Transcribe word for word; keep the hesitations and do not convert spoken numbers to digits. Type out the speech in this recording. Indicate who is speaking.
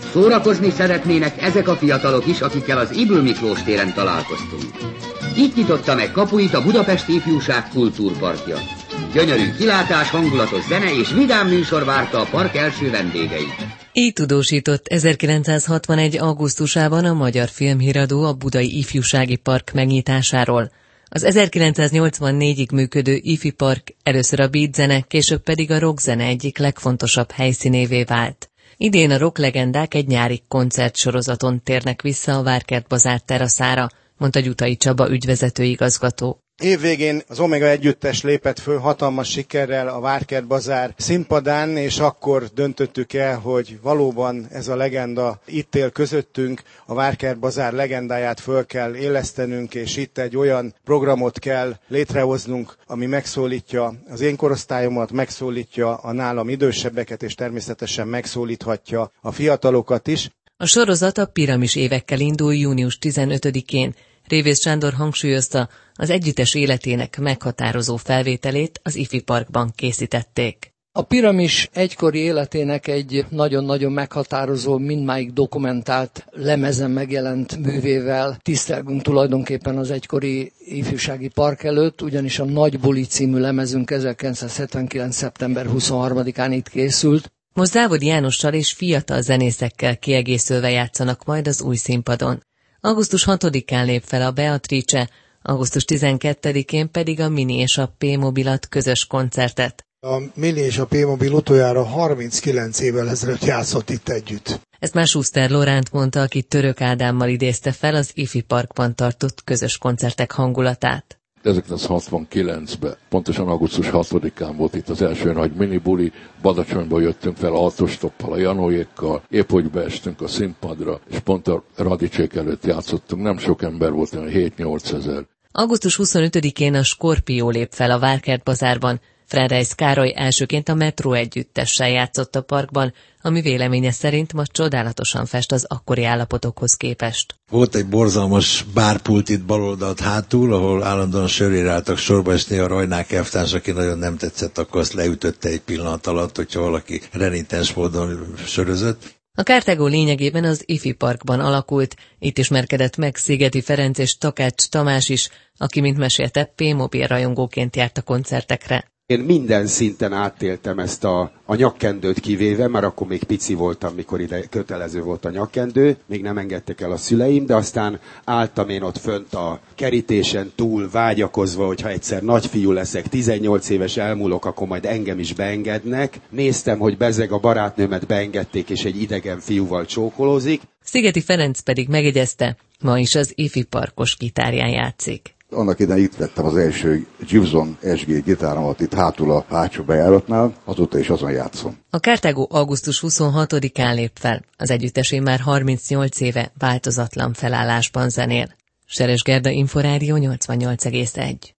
Speaker 1: Szórakozni szeretnének ezek a fiatalok is, akikkel az Ybl Miklós téren találkoztunk. Itt nyitotta meg kapuit a Budapesti Ifjúság Kultúrparkja. Gyönyörű kilátás, hangulatos zene és vidám műsor várta a park első vendégeit.
Speaker 2: Így tudósított ezerkilencszázhatvanegy. augusztusában a Magyar Filmhíradó a Budai Ifjúsági Park megnyitásáról. Az ezerkilencszáznyolcvannégyig működő ifi park először a beatzene, később pedig a rockzene egyik legfontosabb helyszínévé vált. Idén a rocklegendák egy nyári koncertsorozaton térnek vissza a Várkert Bazár teraszára, mondta Gyutai Csaba ügyvezető igazgató.
Speaker 3: Évvégén az Omega együttes lépett föl hatalmas sikerrel a Várkert Bazár színpadán, és akkor döntöttük el, hogy valóban ez a legenda itt él közöttünk, a Várkert Bazár legendáját föl kell élesztenünk, és itt egy olyan programot kell létrehoznunk, ami megszólítja az én korosztályomat, megszólítja a nálam idősebbeket, és természetesen megszólíthatja a fiatalokat is.
Speaker 2: A sorozat a Piramis évekkel indul június tizenötödikén. Révész Sándor hangsúlyozta, az együttes életének meghatározó felvételét az ifi parkban készítették.
Speaker 4: A Piramis egykori életének egy nagyon-nagyon meghatározó, mindmáig dokumentált lemezen megjelent művével tisztelgünk tulajdonképpen az egykori ifjúsági park előtt, ugyanis a Nagy Buli című lemezünk ezerkilencszázhetvenkilenc. szeptember huszonharmadikán itt készült.
Speaker 2: Most Závodi Jánossal és fiatal zenészekkel kiegészülve játszanak majd az új színpadon. augusztus hatodikán lép fel a Beatrice, augusztus tizenkettedikén pedig a Mini és a P-mobilat közös koncertet.
Speaker 5: A Mini és a P-mobil utoljára harminckilenc évvel ezelőtt játszott itt együtt.
Speaker 2: Ezt már Schuster Lóránt mondta, aki Török Ádámmal idézte fel az ifi parkban tartott közös koncertek hangulatát.
Speaker 6: ezerkilencszázhatvankilencben, pontosan augusztus hatodikán volt itt az első nagy minibuli, Badacsonyból jöttünk fel autostoppal, a Janóékkal, épp hogy beestünk a színpadra, és pont a Radicsék előtt játszottunk, nem sok ember volt, olyan hét-nyolc ezer.
Speaker 2: augusztus huszonötödikén a Skorpió lép fel a Várkert Bazárban. Frenreis Károly elsőként a Metró együttessel játszott a parkban, ami véleménye szerint ma csodálatosan fest az akkori állapotokhoz képest.
Speaker 7: Volt egy borzalmas bárpult itt baloldalt hátul, ahol állandóan sörére álltak sorba, és néha Rajnák elvtárs, aki nagyon nem tetszett, akkor azt leütötte egy pillanat alatt, hogyha valaki renitens módon sörözött.
Speaker 2: A Kártágó lényegében az ifi parkban alakult, itt ismerkedett meg Szigeti Ferenc és Takács Tamás is, aki, mint mesélte, P-mobil rajongóként járt a koncertekre.
Speaker 8: Én minden szinten átéltem ezt a, a nyakkendőt kivéve, mert akkor még pici voltam, mikor ide kötelező volt a nyakkendő, még nem engedtek el a szüleim, de aztán álltam én ott fönt a kerítésen túl vágyakozva, hogyha egyszer nagyfiú leszek, tizennyolc éves elmúlok, akkor majd engem is beengednek. Néztem, hogy bezeg a barátnőmet beengedték, és egy idegen fiúval csókolózik.
Speaker 2: Szigeti Ferenc pedig megjegyezte, ma is az ifi parkos gitárján játszik.
Speaker 9: Annak idején itt vettem az első Gibson es gé gitáromat itt hátul a hátsó bejáratnál, azóta is azon játszom.
Speaker 2: A Kártágó augusztus huszonhatodikán lép fel, az együttesé már harmincnyolc éve változatlan felállásban zenél. Seres Gerda, Inforádió nyolcvannyolc egész egy.